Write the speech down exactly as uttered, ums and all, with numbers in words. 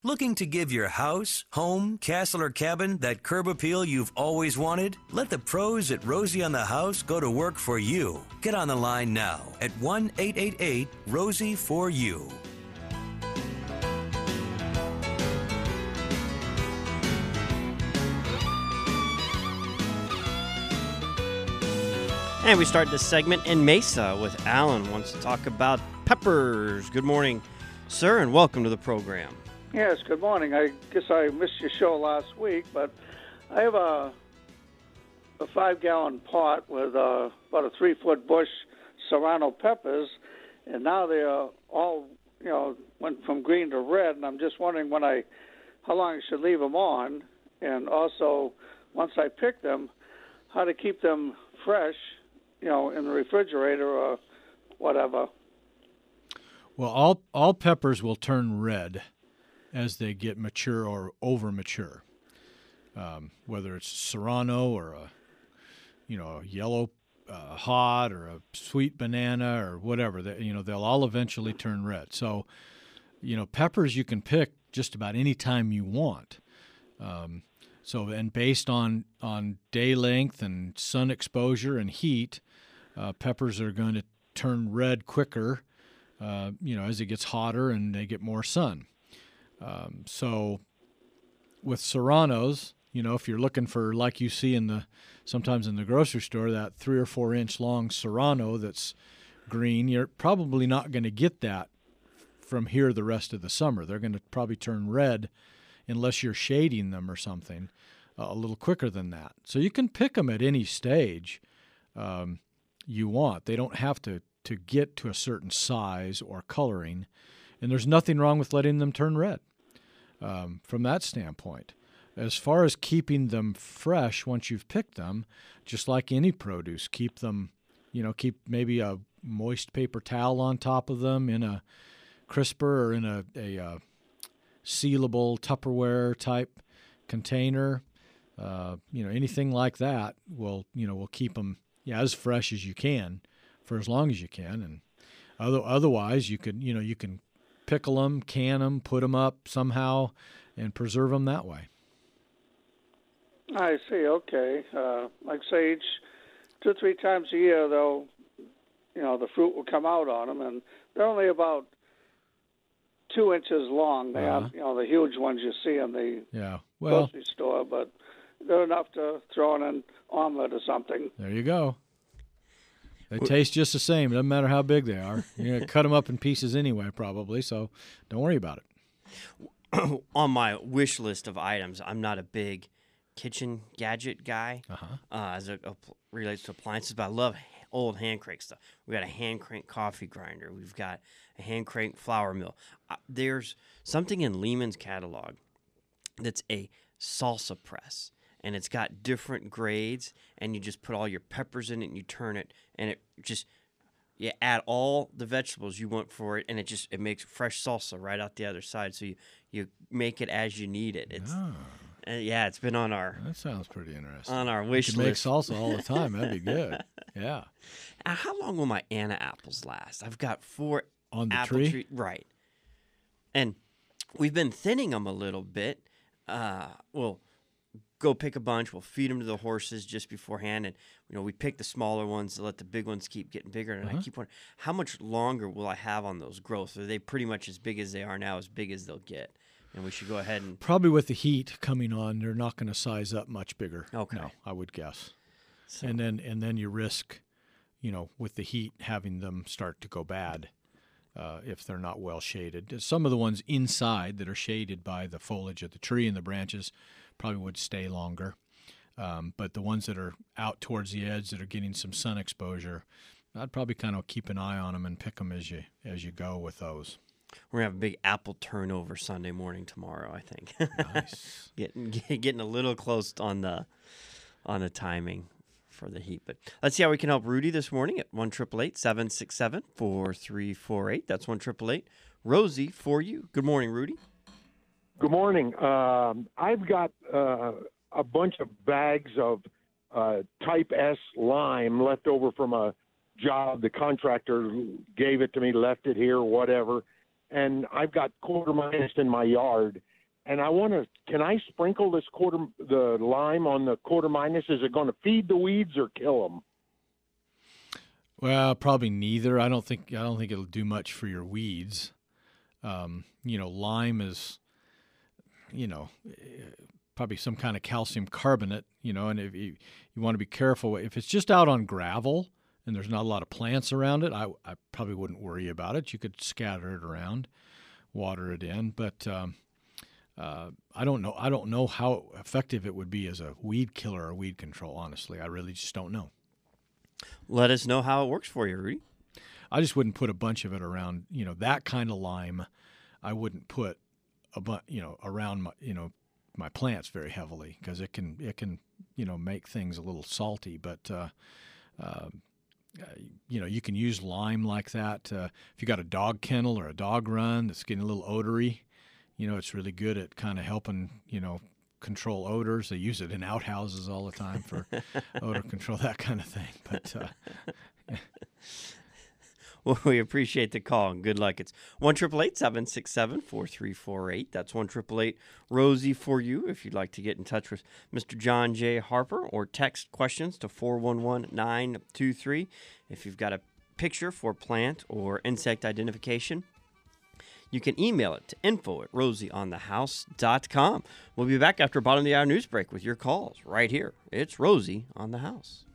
Looking to give your house, home, castle, or cabin that curb appeal you've always wanted? Let the pros at Rosie on the House go to work for you. Get on the line now at one eight eight eight Rosie for you. And we start this segment in Mesa with Alan wants to talk about peppers. Good morning, sir, and welcome to the program. Yes, good morning. I guess I missed your show last week, but I have a a five-gallon pot with uh, about a three-foot bush serrano peppers, and now they are all, you know, went from green to red, and I'm just wondering when I, how long I should leave them on, and also once I pick them, how to keep them fresh, you know, in the refrigerator or whatever. Well, all all peppers will turn red as they get mature or over mature. Um, whether it's serrano or a, you know, a yellow uh, hot or a sweet banana or whatever, they, you know, they'll all eventually turn red. So, you know, peppers you can pick just about any time you want. Um, so, and based on on day length and sun exposure and heat, uh, peppers are going to turn red quicker, uh, you know, as it gets hotter and they get more sun. Um, so with serranos, you know, if you're looking for, like you see in the, sometimes in the grocery store, that three or four inch long serrano that's green, you're probably not going to get that from here the rest of the summer. They're going to probably turn red unless you're shading them or something uh, a little quicker than that. So you can pick them at any stage um, you want. They don't have to, to get to a certain size or coloring, and there's nothing wrong with letting them turn red um, from that standpoint. As far as keeping them fresh once you've picked them, just like any produce, keep them, you know, keep maybe a moist paper towel on top of them in a crisper or in a, a, a sealable Tupperware type container. Uh, you know, anything like that will, you know, will keep them yeah, as fresh as you can for as long as you can. And other, otherwise, you could, you know, you can pickle them, can them, put them up somehow, and preserve them that way. I see. Okay. Uh, like say each two or three times a year, though, you know, the fruit will come out on them, and they're only about two inches long. They uh-huh. have, you know, the huge ones you see in the yeah. well, grocery store, but they're enough to throw in an omelet or something. There you go. They taste just the same. It doesn't matter how big they are. You're going to cut them up in pieces anyway, probably, so don't worry about it. On my wish list of items, I'm not a big kitchen gadget guy uh-huh. uh, as it relates to appliances, but I love old hand crank stuff. We got a hand crank coffee grinder. We've got a hand crank flour mill. Uh, there's something in Lehman's catalog that's a salsa press, and it's got different grades, and you just put all your peppers in it and you turn it, and it just you add all the vegetables you want for it, and it just it makes fresh salsa right out the other side. So you, you make it as you need it. It's oh. uh, yeah, it's been on our that sounds pretty interesting. on our wish you could list. Make salsa all the time. That'd be good. Yeah. Now, how long will my Anna apples last? I've got four on the apple tree, tree, right? And we've been thinning them a little bit. Uh, we'll go pick a bunch. We'll feed them to the horses just beforehand, and you know we pick the smaller ones to let the big ones keep getting bigger. And uh-huh. I keep wondering, how much longer will I have on those growths? Are they pretty much as big as they are now, as big as they'll get? And we should go ahead and probably with the heat coming on, they're not going to size up much bigger. Okay, no, I would guess. So. And then and then you risk, you know, with the heat having them start to go bad. Uh, if they're not well shaded. Some of the ones inside that are shaded by the foliage of the tree and the branches probably would stay longer. Um, but the ones that are out towards the edge that are getting some sun exposure, I'd probably kind of keep an eye on them and pick them as you as you go with those. We're gonna have a big apple turnover Sunday morning tomorrow, I think. Nice. getting getting a little close on the on the timing for the heat. But let's see how we can help Rudy this morning at one eight eight eight, seven six seven, four three four eight. That's one eight eight eight, Rosie for you. Good morning, Rudy. Good morning. Um, I've got uh, a bunch of bags of uh, Type S lime left over from a job. The contractor gave it to me, left it here, whatever. And I've got quarter minus in my yard. and I want to. Can I sprinkle this quarter the lime on the quarter minus? Is it going to feed the weeds or kill them? Well, probably neither. I don't think I don't think it'll do much for your weeds. Um, you know, lime is, you know, probably some kind of calcium carbonate. You know, and if you you want to be careful if it's just out on gravel and there's not a lot of plants around it, I I probably wouldn't worry about it. You could scatter it around, water it in, but um, uh, I don't know. I don't know how effective it would be as a weed killer or weed control. Honestly, I really just don't know. Let us know how it works for you, Rudy. I just wouldn't put a bunch of it around, you know, that kind of lime. I wouldn't put a bu- you know, around my, you know, my plants very heavily because it can, it can, you know, make things a little salty. But, uh, uh, you know, you can use lime like that. Uh, if you got a dog kennel or a dog run that's getting a little odory, you know, it's really good at kind of helping, you know, control odors. They use it in outhouses all the time for odor control, that kind of thing. But uh, well, we appreciate the call and good luck. It's one triple eight seven six seven four three four eight. That's one triple eight Rosie for you if you'd like to get in touch with Mister John J. Harper, or text questions to four one one nine two three. If you've got a picture for plant or insect identification, you can email it to info at rosie on the house dot com. We'll be back after bottom of the hour news break with your calls right here. It's Rosie on the House.